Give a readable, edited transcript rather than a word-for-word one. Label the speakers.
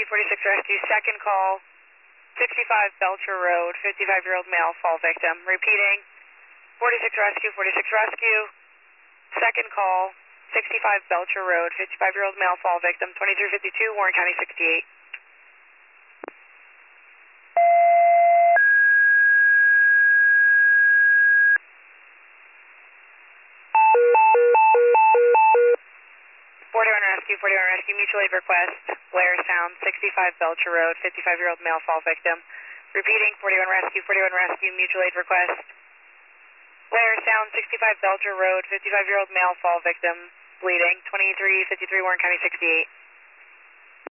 Speaker 1: Rescue, 46 Rescue, second call, 65 Belcher Road, 55-year-old male fall victim. Repeating, 46 Rescue, 46 Rescue, second call, 65 Belcher Road, 55-year-old male fall victim, 2352, Warren County 68. Rescue, mutual aid request, Blair Sound, 65 Belcher Road, 55-year-old male fall victim. Repeating, 41 Rescue, mutual aid request, Blair Sound, 65 Belcher Road, 55-year-old male fall victim, bleeding, 2353 Warren County 68.